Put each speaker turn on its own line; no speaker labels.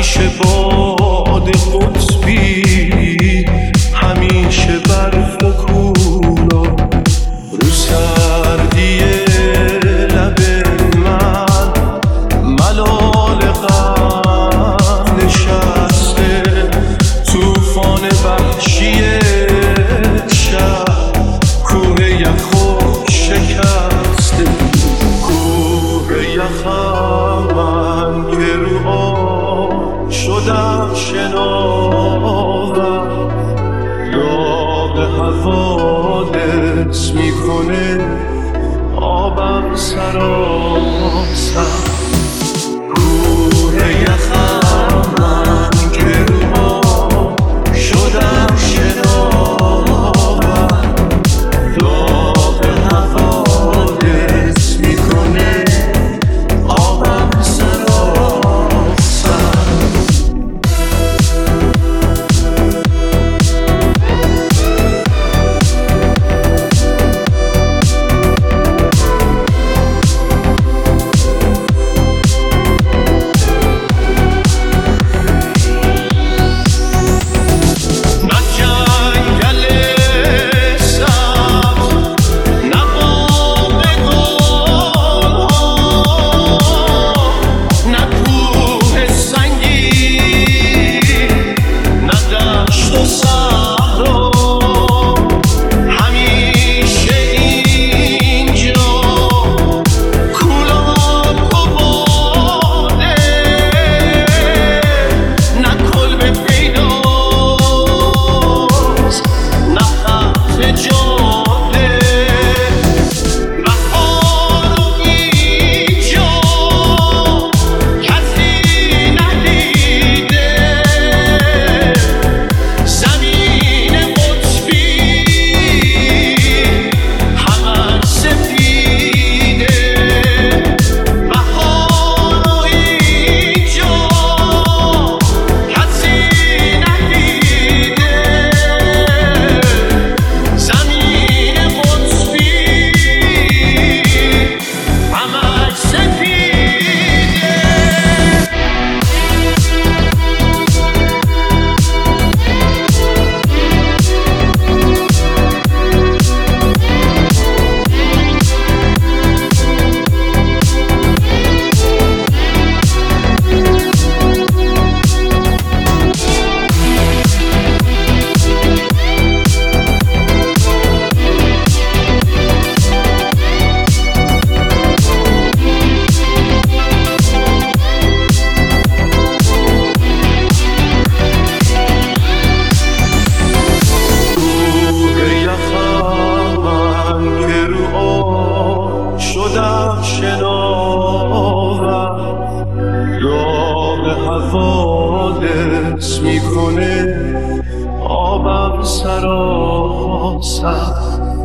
همیشه باد قطبی، همیشه برف و کولا رو سردی لب من، ملال غم نشسته توفان وحشی شب، کوه یخو شکسته، کوه یخم من که رو آب شدم شناور، داغ حوادث میکنه آبم سراسر، کوه یخم من که رو آب شدم شناور، داغ حوادث میکنه آبم سراسر. داغ حوادث میکنه آبم سراسر.